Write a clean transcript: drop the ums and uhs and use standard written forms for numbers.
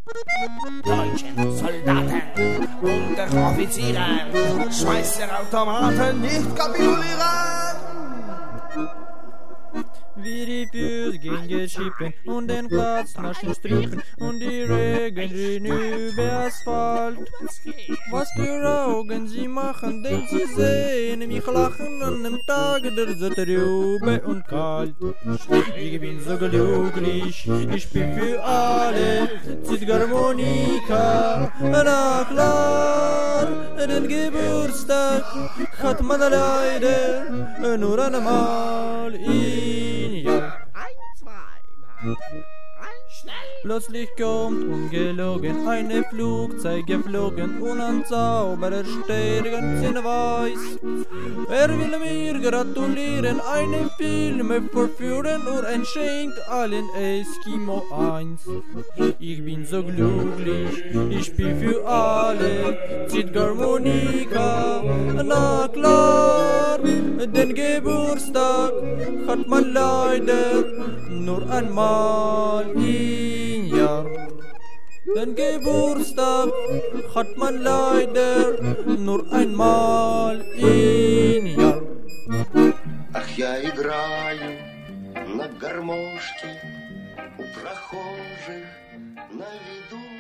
Deutschen Soldaten, Unteroffiziere, Schweizer Automaten nicht kapitulieren! Wie die Füße gegen Schippen und den Platz naschen Strippen und die Regen rinnen über Asphalt. Was für Augen sie machen, denn sie sehen mich lachen an einem Tag, der so trübe und kalt. Ich bin so glücklich, ich bin für alle Zigarharmonika. Na klar, den Geburtstag hat man leider nur einmal im Jahr. Plötzlich kommt ungelogen eine Flugzeug geflogen und ein Zauberer steht ganz in Weiß. Er will mir gratulieren, eine Filme vorführen und ein schenkt allen Eskimo eins. Ich bin so glücklich, ich spiel für alle Zigarharmonika. Na klar, den Geburtstag hat man leider nur einmal im Jahr. Den Geburtstag hat man leider nur einmal im Jahr. Ах, я играю на гармошке у прохожих на виду.